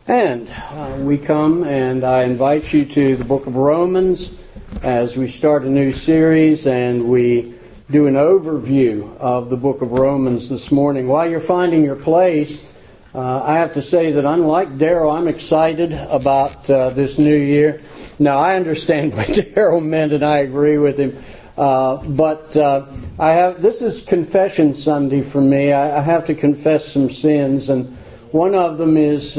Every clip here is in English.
And we come and I invite you to the book of Romans as we start a new series and we do an overview of the book of Romans this morning. While you're finding your place, I have to say that unlike Darrell, I'm excited about this new year. Now, I understand what Darrell meant and I agree with him. But this is Confession Sunday for me. I have to confess some sins, and one of them is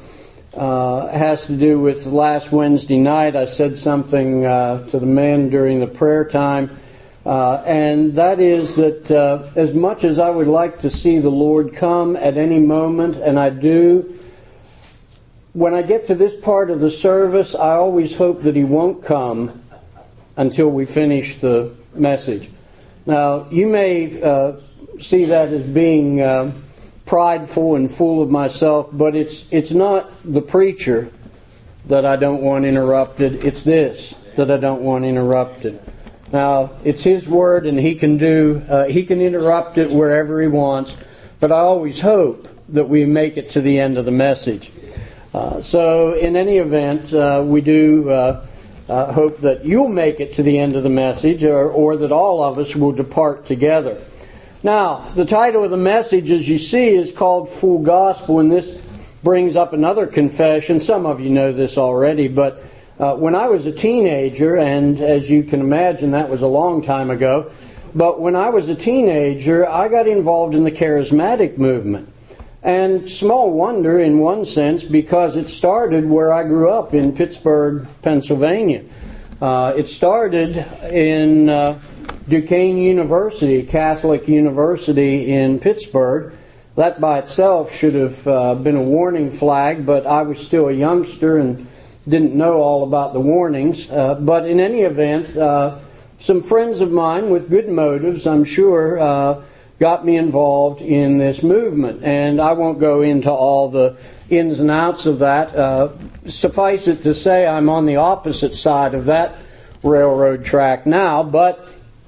has to do with last Wednesday night. I said something to the men during the prayer time, and that is that as much as I would like to see the Lord come at any moment, and I do, when I get to this part of the service, I always hope that He won't come until we finish the message. Now, you may see that as being prideful and full of myself, but it's not the preacher that I don't want interrupted. It's this that I don't want interrupted. Now, it's His Word, and He can interrupt it wherever He wants, but I always hope that we make it to the end of the message. So, in any event, we do hope that you'll make it to the end of the message, or that all of us will depart together. Now, the title of the message, as you see, is called Full Gospel, and this brings up another confession. Some of you know this already, but when I was a teenager, and as you can imagine, that was a long time ago, but when I was a teenager, I got involved in the charismatic movement. And small wonder in one sense, because it started where I grew up in Pittsburgh, Pennsylvania. It started in Duquesne University, a Catholic university in Pittsburgh. That by itself should have been a warning flag, but I was still a youngster and didn't know all about the warnings. But in any event, some friends of mine with good motives, I'm sure, got me involved in this movement. And I won't go into all the ins and outs of that. Suffice it to say, I'm on the opposite side of that railroad track now. But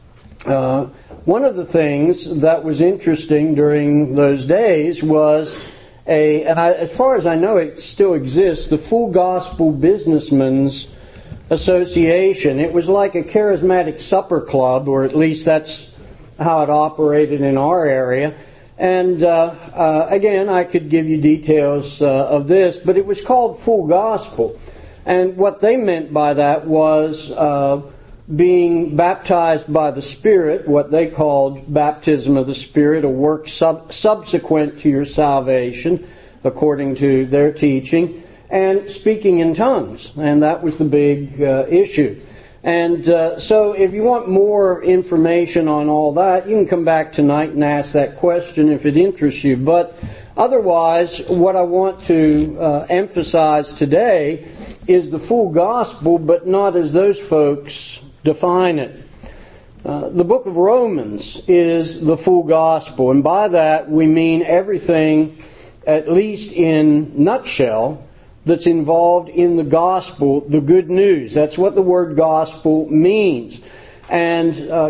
one of the things that was interesting during those days was as far as I know, it still exists, the Full Gospel Businessmen's Association. It was like a charismatic supper club, or at least that's how it operated in our area. And again, I could give you details of this, but it was called Full Gospel. And what they meant by that was being baptized by the Spirit, what they called baptism of the Spirit, a work subsequent to your salvation, according to their teaching, and speaking in tongues. And that was the big issue. And so if you want more information on all that, you can come back tonight and ask that question if it interests you. But otherwise, what I want to emphasize today is the full gospel, but not as those folks define it. The book of Romans is the full gospel, and by that we mean everything, at least in nutshell, that's involved in the gospel, the good news. That's what the word gospel means. And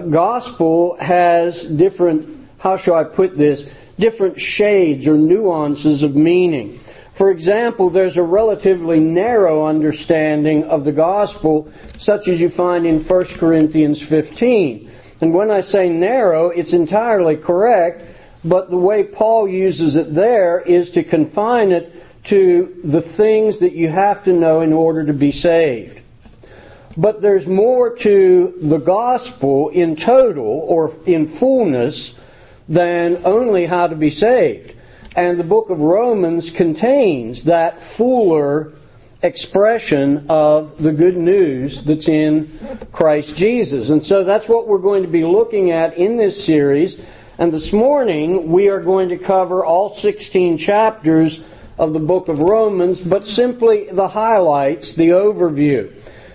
gospel has different, how shall I put this, different shades or nuances of meaning. For example, there's a relatively narrow understanding of the gospel, such as you find in 1 Corinthians 15. And when I say narrow, it's entirely correct, but the way Paul uses it there is to confine it to the things that you have to know in order to be saved. But there's more to the gospel in total or in fullness than only how to be saved. And the book of Romans contains that fuller expression of the good news that's in Christ Jesus. And so that's what we're going to be looking at in this series. And this morning we are going to cover all 16 chapters of the book of Romans, but simply the highlights, the overview.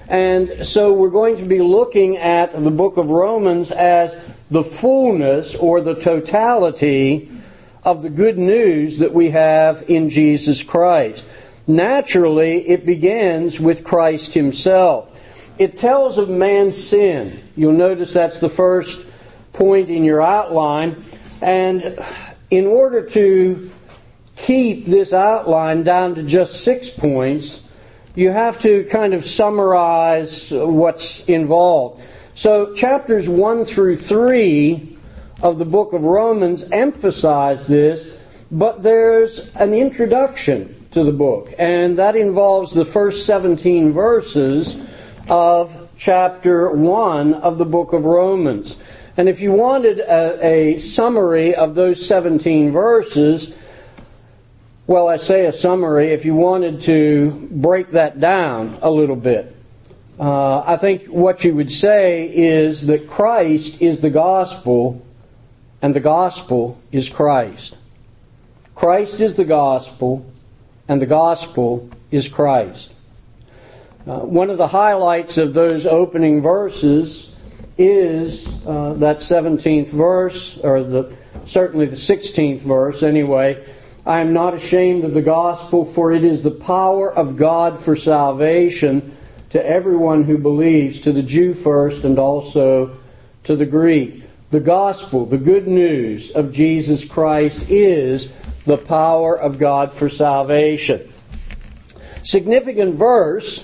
And so we're going to be looking at the book of Romans as the fullness or the totality of the good news that we have in Jesus Christ. Naturally, it begins with Christ Himself. It tells of man's sin. You'll notice that's the first point in your outline. And in order to keep this outline down to just 6 points, you have to kind of summarize what's involved. So chapters 1 through 3 of the book of Romans emphasize this, but there's an introduction to the book, and that involves the first 17 verses of chapter 1 of the book of Romans. And if you wanted a summary of those 17 verses, well, I say a summary, if you wanted to break that down a little bit, I think what you would say is that Christ is the gospel, and the gospel is Christ. Christ is the gospel, and the gospel is Christ. One of the highlights of those opening verses is that 17th verse, or certainly the 16th verse anyway. I am not ashamed of the gospel, for it is the power of God for salvation to everyone who believes, to the Jew first and also to the Greek. The gospel, the good news of Jesus Christ, is the power of God for salvation. Significant verse,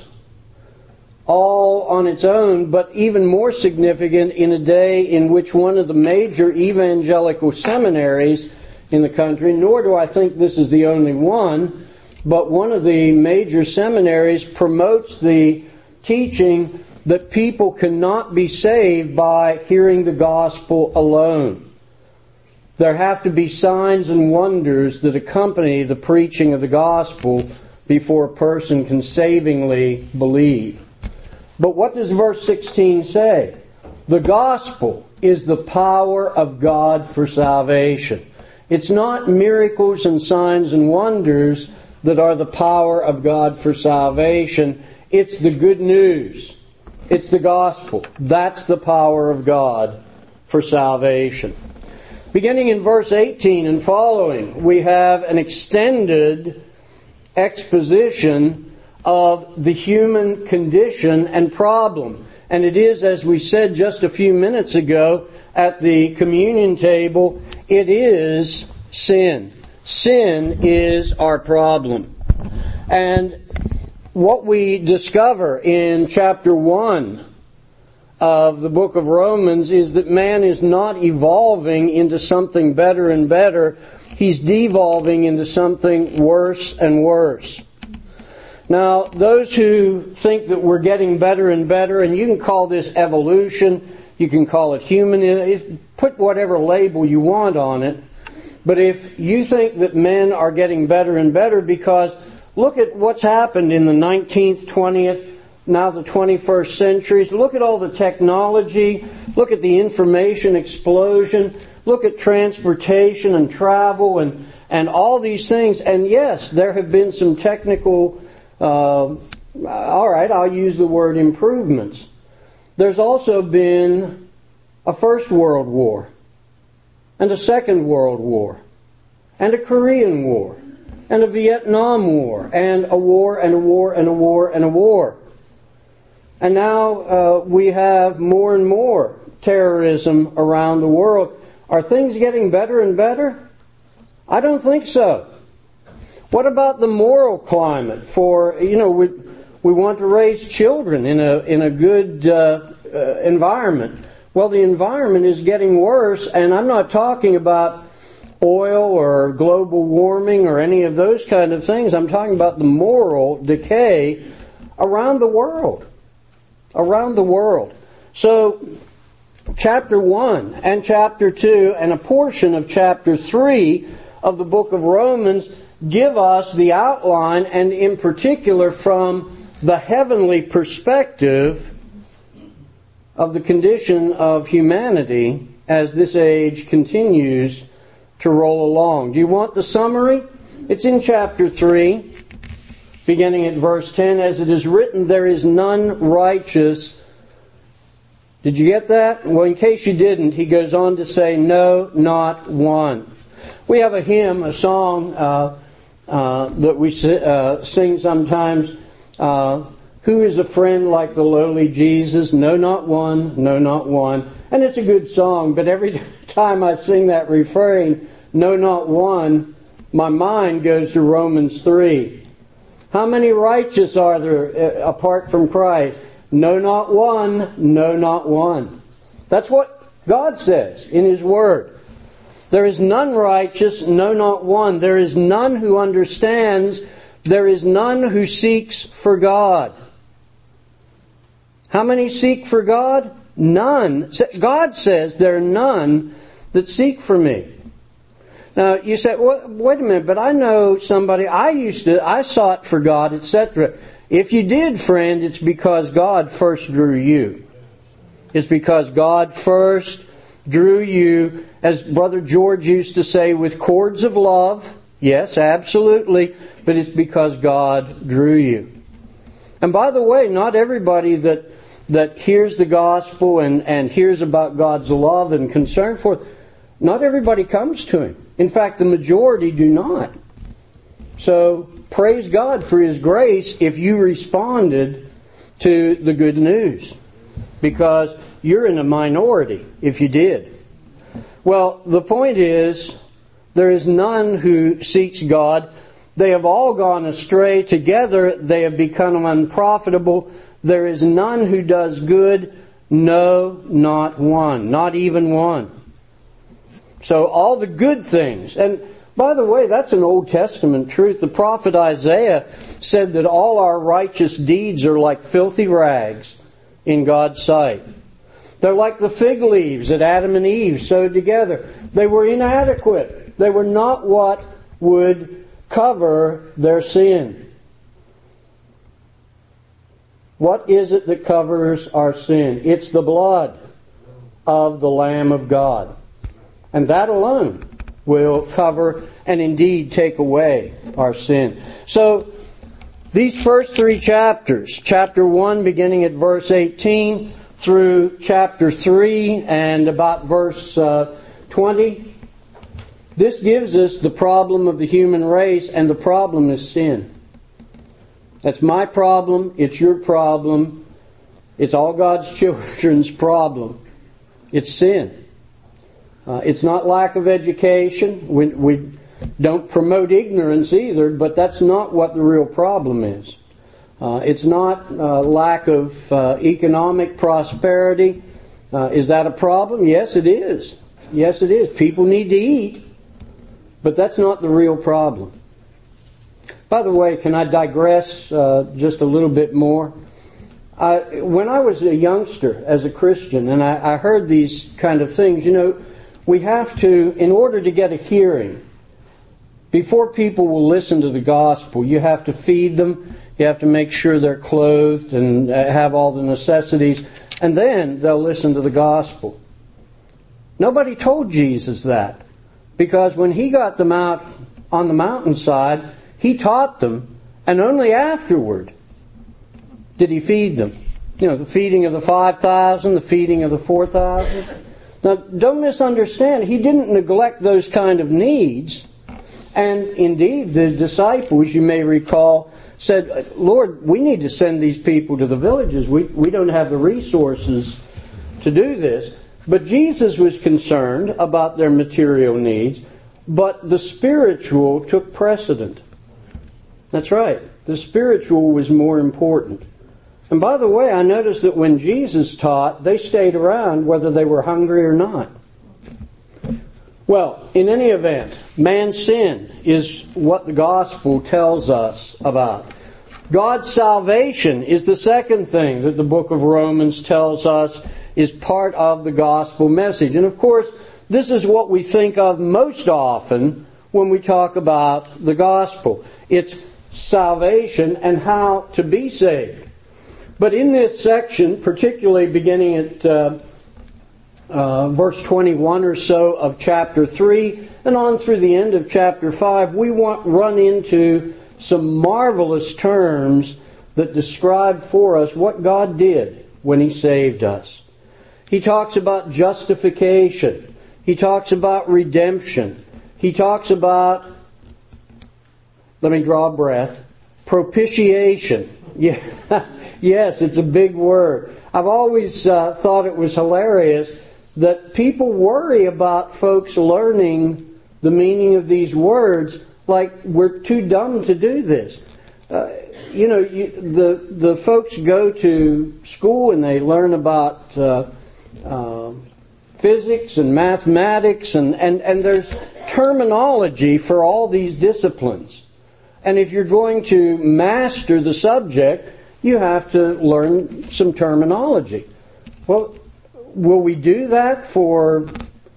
all on its own, but even more significant in a day in which one of the major evangelical seminaries in the country, nor do I think this is the only one, but one of the major seminaries promotes the teaching that people cannot be saved by hearing the gospel alone. There have to be signs and wonders that accompany the preaching of the gospel before a person can savingly believe. But what does verse 16 say? The gospel is the power of God for salvation. It's not miracles and signs and wonders that are the power of God for salvation. It's the good news. It's the gospel. That's the power of God for salvation. Beginning in verse 18 and following, we have an extended exposition of the human condition and problem. And it is, as we said just a few minutes ago at the communion table, it is sin. Sin is our problem. And what we discover in chapter 1 of the book of Romans is that man is not evolving into something better and better. He's devolving into something worse and worse. Now, those who think that we're getting better and better, and you can call this evolution, you can call it humanism, put whatever label you want on it, but if you think that men are getting better and better, because look at what's happened in the 19th, 20th, now the 21st centuries. Look at all the technology. Look at the information explosion. Look at transportation and travel and all these things. And yes, there have been some technical, all right, I'll use the word improvements. There's also been a First World War and a Second World War and a Korean War and a Vietnam War and a war and a war and a war and a war. And now we have more and more terrorism around the world. Are things getting better and better? I don't think so. What about the moral climate for, we want to raise children in a good environment. Well, the environment is getting worse, and I'm not talking about oil or global warming or any of those kind of things. I'm talking about the moral decay around the world. Around the world. So, chapter 1 and chapter 2 and a portion of chapter 3 of the book of Romans give us the outline, and in particular from the heavenly perspective of the condition of humanity as this age continues to roll along. Do you want the summary? It's in chapter 3. Beginning at verse 10, as it is written, there is none righteous. Did you get that? Well, in case you didn't, he goes on to say, no, not one. We have a hymn, a song that we sing sometimes. Who is a friend like the lowly Jesus? No, not one, no, not one. And it's a good song, but every time I sing that refrain, no, not one, my mind goes to Romans 3. How many righteous are there apart from Christ? No, not one. No, not one. That's what God says in His Word. There is none righteous, no, not one. There is none who understands. There is none who seeks for God. How many seek for God? None. God says there are none that seek for me. Now, you say, well, wait a minute, but I know somebody, I sought for God, etc. If you did, friend, it's because God first drew you. It's because God first drew you, as Brother George used to say, with cords of love. Yes, absolutely, but it's because God drew you. And by the way, not everybody that hears the gospel and hears about God's love and concern for, not everybody comes to Him. In fact, the majority do not. So, praise God for His grace if you responded to the good news. Because you're in a minority if you did. Well, the point is, there is none who seeks God. They have all gone astray. Together they have become unprofitable. There is none who does good. No, not one. Not even one. So all the good things, and by the way, that's an Old Testament truth. The prophet Isaiah said that all our righteous deeds are like filthy rags in God's sight. They're like the fig leaves that Adam and Eve sewed together. They were inadequate. They were not what would cover their sin. What is it that covers our sin? It's the blood of the Lamb of God. And that alone will cover and indeed take away our sin. So, these first three chapters, chapter 1 beginning at verse 18 through chapter 3 and about verse 20, this gives us the problem of the human race, and the problem is sin. That's my problem, it's your problem, it's all God's children's problem. It's sin. It's not lack of education. We don't promote ignorance either, but that's not what the real problem is. It's not lack of economic prosperity. Is that a problem? Yes, it is. Yes, it is. People need to eat, but that's not the real problem. By the way, can I digress just a little bit more? When I was a youngster as a Christian, and I heard these kind of things, we have to, in order to get a hearing, before people will listen to the gospel, you have to feed them, you have to make sure they're clothed and have all the necessities, and then they'll listen to the gospel. Nobody told Jesus that, because when He got them out on the mountainside, He taught them, and only afterward did He feed them. The feeding of the 5,000, the feeding of the 4,000. Now, don't misunderstand. He didn't neglect those kind of needs. And indeed, the disciples, you may recall, said, Lord, we need to send these people to the villages. We don't have the resources to do this. But Jesus was concerned about their material needs, but the spiritual took precedent. That's right. The spiritual was more important. And by the way, I noticed that when Jesus taught, they stayed around whether they were hungry or not. Well, in any event, man's sin is what the gospel tells us about. God's salvation is the second thing that the book of Romans tells us is part of the gospel message. And of course, this is what we think of most often when we talk about the gospel. It's salvation and how to be saved. But in this section, particularly beginning at verse 21 or so of chapter 3 and on through the end of chapter 5, we run into some marvelous terms that describe for us what God did when He saved us. He talks about justification. He talks about redemption. He talks about, let me draw a breath, propitiation. Yeah. Yes, it's a big word. I've always thought it was hilarious that people worry about folks learning the meaning of these words like we're too dumb to do this. The folks go to school and they learn about physics and mathematics, and there's terminology for all these disciplines. And if you're going to master the subject, you have to learn some terminology. Well, will we do that for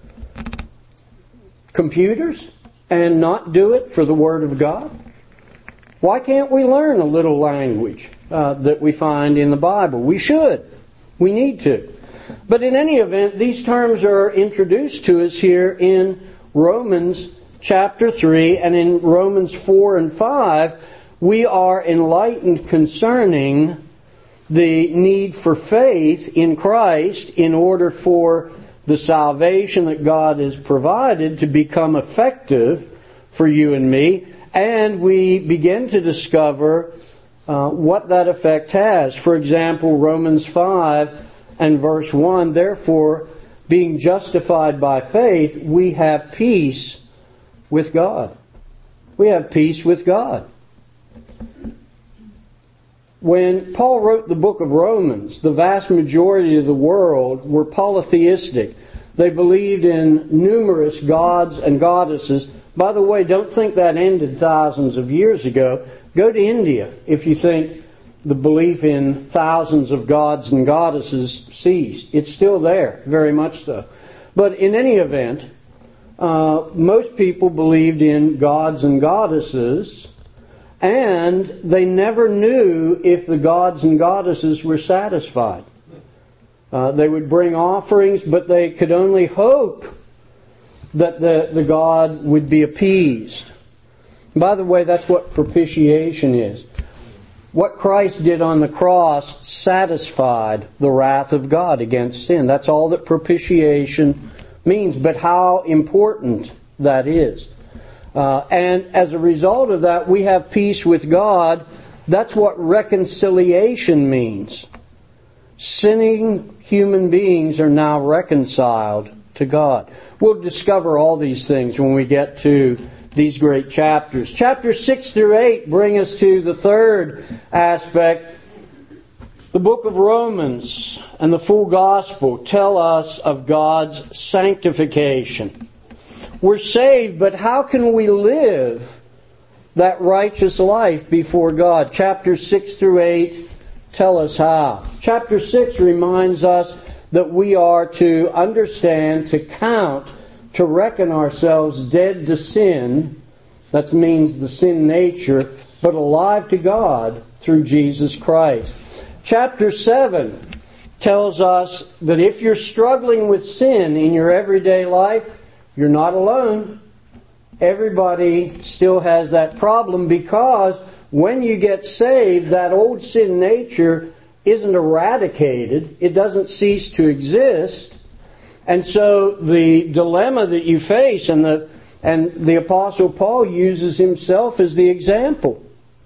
computers and not do it for the Word of God? Why can't we learn a little language that we find in the Bible? We should. We need to. But in any event, these terms are introduced to us here in Romans chapter 3, and in Romans 4 and 5, we are enlightened concerning the need for faith in Christ in order for the salvation that God has provided to become effective for you and me. And we begin to discover what that effect has. For example, Romans 5 and verse 1, therefore, being justified by faith, we have peace with God. We have peace with God. When Paul wrote the book of Romans, the vast majority of the world were polytheistic. They believed in numerous gods and goddesses. By the way, don't think that ended thousands of years ago. Go to India if you think the belief in thousands of gods and goddesses ceased. It's still there, very much so. But in any event, most people believed in gods and goddesses, and they never knew if the gods and goddesses were satisfied. They would bring offerings, but they could only hope that the God would be appeased. By the way, that's what propitiation is. What Christ did on the cross satisfied the wrath of God against sin. That's all that propitiation means, but how important that is. And as a result of that, we have peace with God. That's what reconciliation means. Sinning human beings are now reconciled to God. We'll discover all these things when we get to these great chapters. Chapters 6 through 8 bring us to the third aspect. The book of Romans and the full gospel tell us of God's sanctification. We're saved, but how can we live that righteous life before God? Chapters 6 through 8 tell us how. Chapter 6 reminds us that we are to understand, to count, to reckon ourselves dead to sin. That means the sin nature, but alive to God through Jesus Christ. Chapter 7 tells us that if you're struggling with sin in your everyday life, you're not alone. Everybody still has that problem, because when you get saved, that old sin nature isn't eradicated. It doesn't cease to exist. And so the dilemma that you face, and the Apostle Paul uses himself as the example.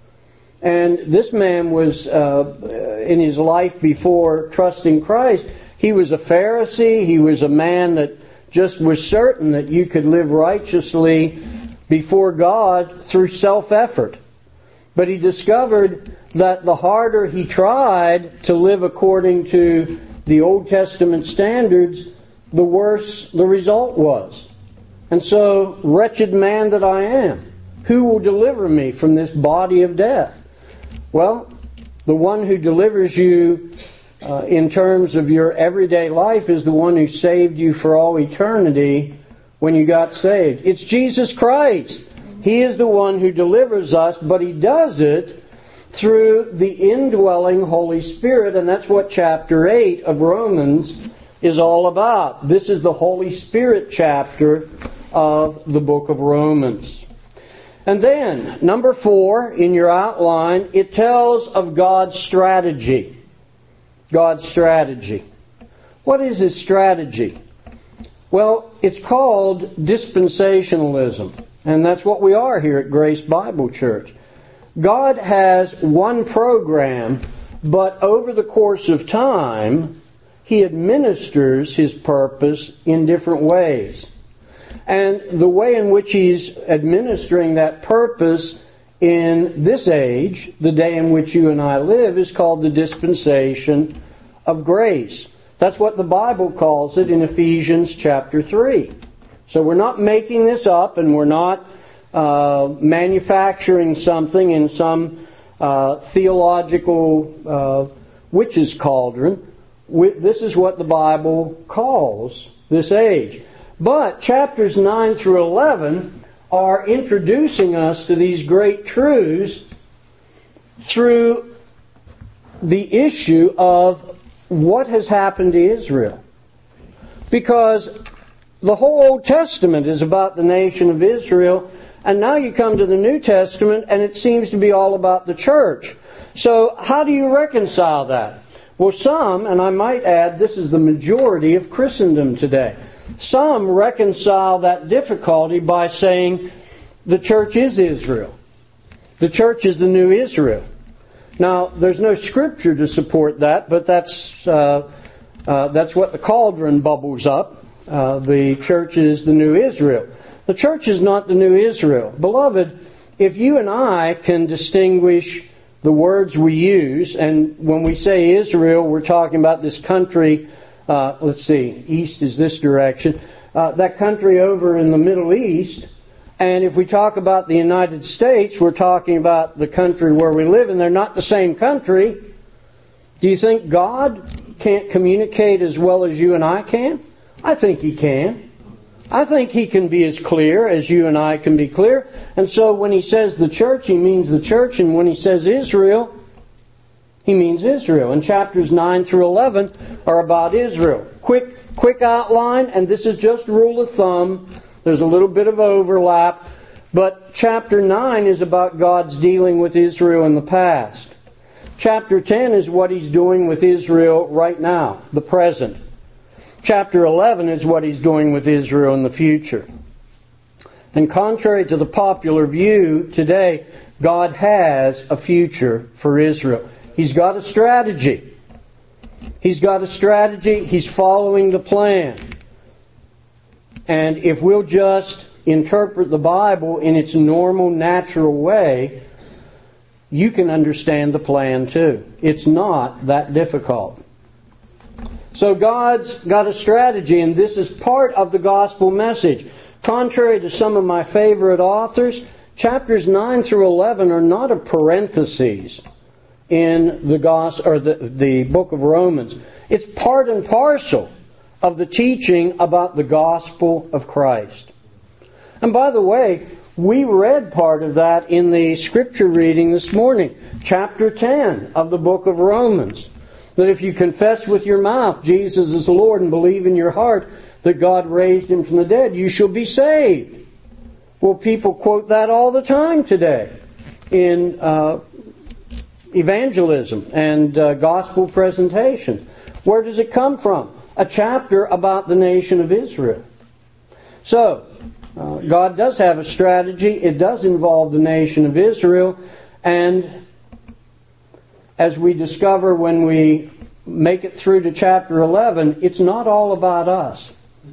And this man was, in his life before trusting Christ, he was a Pharisee. He was a man that just was certain that you could live righteously before God through self-effort. But he discovered that the harder he tried to live according to the Old Testament standards, the worse the result was. And so, wretched man that I am, who will deliver me from this body of death? Well, the one who delivers you in terms of your everyday life is the one who saved you for all eternity when you got saved. It's Jesus Christ. He is the one who delivers us, but He does it through the indwelling Holy Spirit, and that's what chapter 8 of Romans is all about. This is the Holy Spirit chapter of the book of Romans. And then, number 4 in your outline, it tells of God's strategy. God's strategy. What is His strategy? Well, it's called dispensationalism. And that's what we are here at Grace Bible Church. God has one program, but over the course of time, He administers His purpose in different ways. And the way in which He's administering that purpose in this age, the day in which you and I live, is called the dispensation of grace. That's what the Bible calls it in Ephesians chapter 3. So we're not making this up, and we're not manufacturing something in some theological witch's cauldron. This is what the Bible calls this age. But chapters 9 through 11 are introducing us to these great truths through the issue of what has happened to Israel. Because the whole Old Testament is about the nation of Israel, and now you come to the New Testament and it seems to be all about the church. So how do you reconcile that? Well, some, and I might add this is the majority of Christendom today, some reconcile that difficulty by saying the church is Israel. The church is the new Israel. Now, there's no scripture to support that, but that's what the cauldron bubbles up. The church is the new Israel. The church is not the new Israel. Beloved, if you and I can distinguish the words we use, and when we say Israel, we're talking about this country, east is this direction, that country over in the Middle East. And if we talk about the United States, we're talking about the country where we live, and they're not the same country. Do you think God can't communicate as well as you and I can? I think He can. I think He can be as clear as you and I can be clear. And so when He says the church, He means the church. And when He says Israel, He means Israel. And chapters 9 through 11 are about Israel. Quick outline, and this is just rule of thumb. There's a little bit of overlap. But chapter 9 is about God's dealing with Israel in the past. Chapter 10 is what He's doing with Israel right now, the present. Chapter 11 is what He's doing with Israel in the future. And contrary to the popular view today, God has a future for Israel. He's got a strategy. He's got a strategy. He's following the plan. And if we'll just interpret the Bible in its normal, natural way, you can understand the plan too. It's not that difficult. So God's got a strategy, and this is part of the gospel message. Contrary to some of my favorite authors, chapters 9 through 11 are not a parenthesis in the gospel or the book of Romans. It's part and parcel of the teaching about the gospel of Christ. And by the way, we read part of that in the scripture reading this morning, chapter 10 of the book of Romans. That if you confess with your mouth Jesus is the Lord and believe in your heart that God raised Him from the dead, you shall be saved. Well, people quote that all the time today in evangelism and gospel presentation. Where does it come from? A chapter about the nation of Israel. So, God does have a strategy. It does involve the nation of Israel. And as we discover when we make it through to chapter 11, it's not all about us.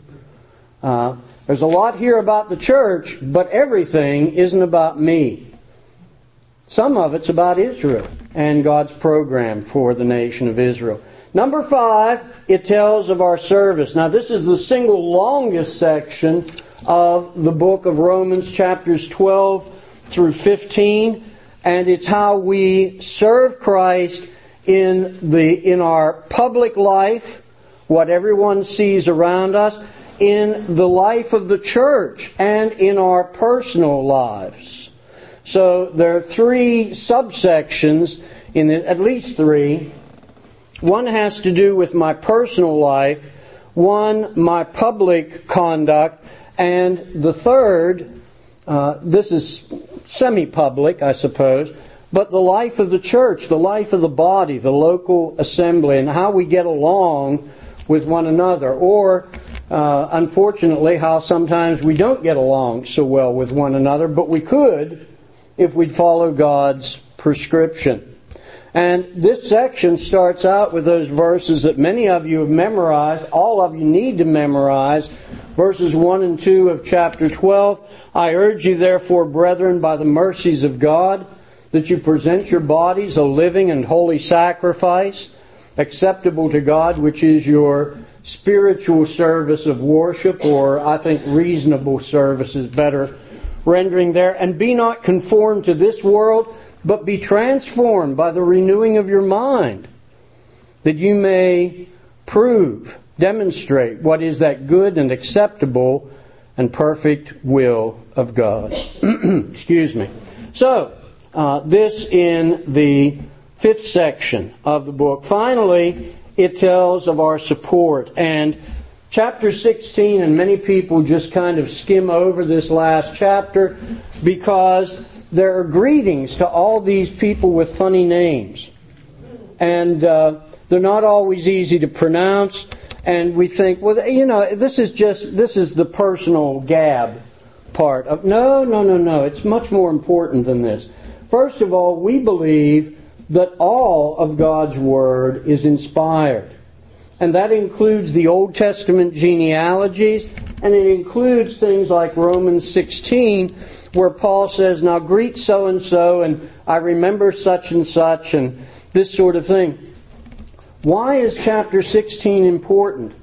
There's a lot here about the church, but everything isn't about me. Some of it's about Israel and God's program for the nation of Israel. Number 5, it tells of our service. Now, this is the single longest section of the book of Romans, chapters 12 through 15. And it's how we serve Christ in our public life, what everyone sees around us, in the life of the church, and in our personal lives. So there are 3 subsections, at least 3. One has to do with my personal life, one my public conduct, and the third, this is semi-public, I suppose, but the life of the church, the life of the body, the local assembly, and how we get along with one another. Or, unfortunately, how sometimes we don't get along so well with one another, but we could if we'd follow God's prescription. And this section starts out with those verses that many of you have memorized, all of you need to memorize, verses 1 and 2 of chapter 12. I urge you therefore, brethren, by the mercies of God, that you present your bodies a living and holy sacrifice, acceptable to God, which is your spiritual service of worship, or I think reasonable service is better rendering there. And be not conformed to this world, but be transformed by the renewing of your mind, that you may demonstrate what is that good and acceptable and perfect will of God. Excuse me. So, this in the 5th section of the book. Finally, it tells of our support. And chapter 16, and many people just kind of skim over this last chapter because there are greetings to all these people with funny names. And they're not always easy to pronounce. And we think, well, this is the personal gab part of, no. It's much more important than this. First of all, we believe that all of God's Word is inspired. And that includes the Old Testament genealogies, and it includes things like Romans 16, where Paul says, now greet so-and-so, and I remember such and such, and this sort of thing. Why is chapter 16 important?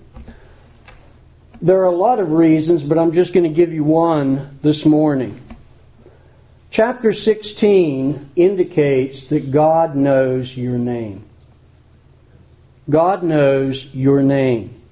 There are a lot of reasons, but I'm just going to give you one this morning. Chapter 16 indicates that God knows your name. God knows your name.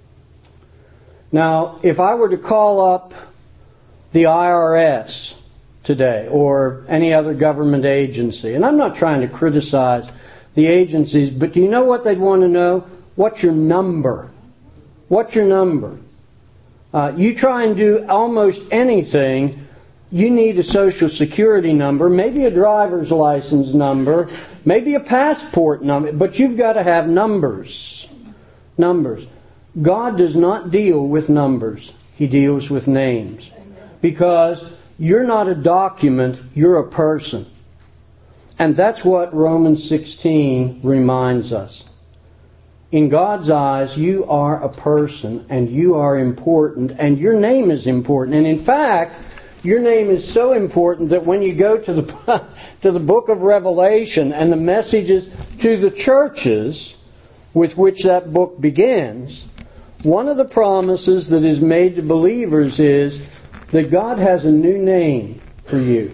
Now, if I were to call up the IRS today or any other government agency, and I'm not trying to criticize the agencies, but do you know what they'd want to know? What's your number? What's your number? You try and do almost anything, you need a social security number, maybe a driver's license number, maybe a passport number, but you've got to have numbers. Numbers. God does not deal with numbers. He deals with names. Because you're not a document, you're a person. And that's what Romans 16 reminds us. In God's eyes, you are a person, and you are important, and your name is important. And in fact, your name is so important that when you go to the book of Revelation and the messages to the churches with which that book begins, one of the promises that is made to believers is that God has a new name for you.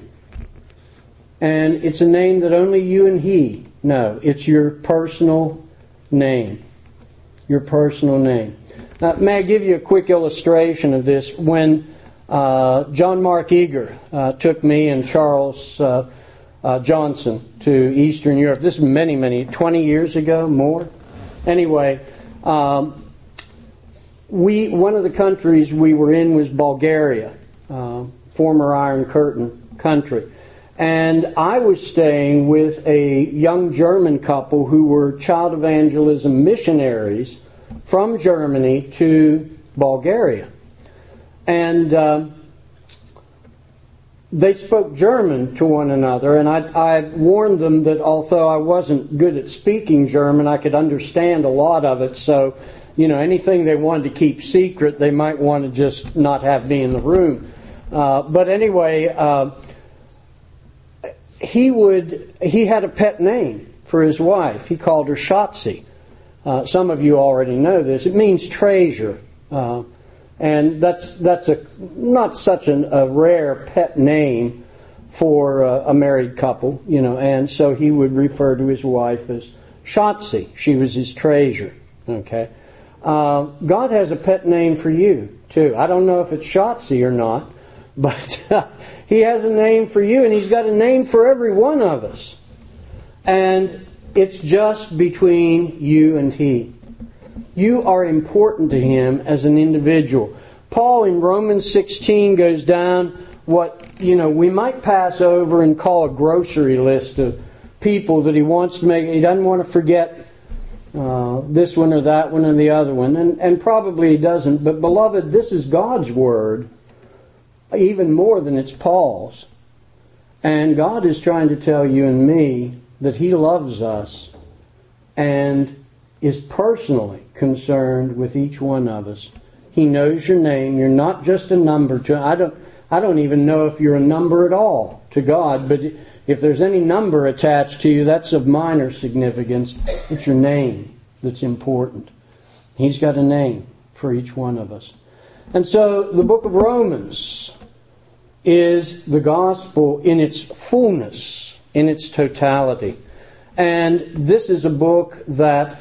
And it's a name that only you and He know. It's your personal name. Your personal name. Now, may I give you a quick illustration of this? When John Mark Eager took me and Charles Johnson to Eastern Europe, this is many, 20 years ago, more. Anyway, one of the countries we were in was Bulgaria, former Iron Curtain country. And I was staying with a young German couple who were child evangelism missionaries from Germany to Bulgaria. And they spoke German to one another, and I warned them that although I wasn't good at speaking German, I could understand a lot of it. So, anything they wanted to keep secret, they might want to just not have me in the room. But anyway, he had a pet name for his wife. He called her Schatzi. Some of you already know this. It means treasure. And that's not such a rare pet name for a married couple, and so he would refer to his wife as Schatzi. She was his treasure. Okay. God has a pet name for you, too. I don't know if it's Schatzi or not, but He has a name for you, and He's got a name for every one of us. And it's just between you and He. You are important to Him as an individual. Paul in Romans 16 goes down what, we might pass over and call a grocery list of people that he wants to make. He doesn't want to forget this one or that one or the other one. And probably he doesn't. But beloved, this is God's Word, even more than it's Paul's. And God is trying to tell you and me that He loves us and is personally concerned with each one of us. He knows your name. You're not just a number to Him. I don't even know if you're a number at all to God, but if there's any number attached to you, that's of minor significance. It's your name that's important. He's got a name for each one of us. And so the book of Romans is the gospel in its fullness, in its totality. And this is a book that,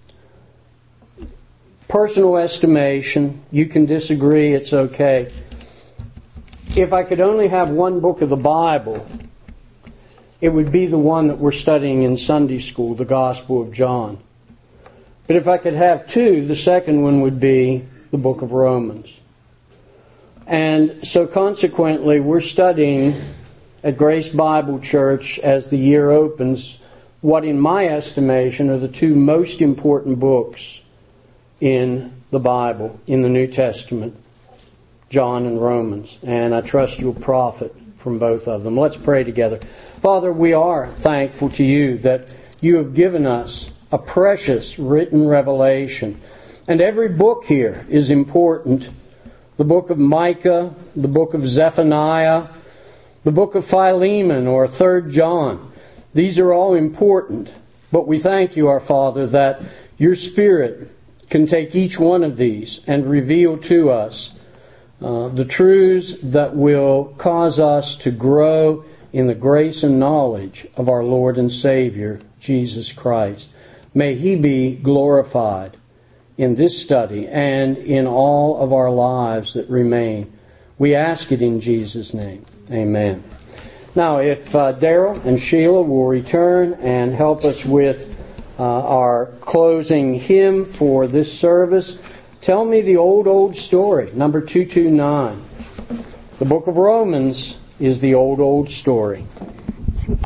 personal estimation, you can disagree, it's okay. If I could only have one book of the Bible, it would be the one that we're studying in Sunday school, the Gospel of John. But if I could have two, the second one would be the book of Romans. And so consequently, we're studying at Grace Bible Church as the year opens what in my estimation are the two most important books in the Bible, in the New Testament, John and Romans. And I trust you'll profit from both of them. Let's pray together. Father, we are thankful to You that You have given us a precious written revelation. And every book here is important. The book of Micah, the book of Zephaniah, the book of Philemon or 3 John. These are all important. But we thank You, our Father, that Your Spirit can take each one of these and reveal to us the truths that will cause us to grow in the grace and knowledge of our Lord and Savior, Jesus Christ. May He be glorified in this study and in all of our lives that remain. We ask it in Jesus' name. Amen. Now, if Daryl and Sheila will return and help us with our closing hymn for this service, Tell Me the Old Story, number 229. The book of Romans is the old story.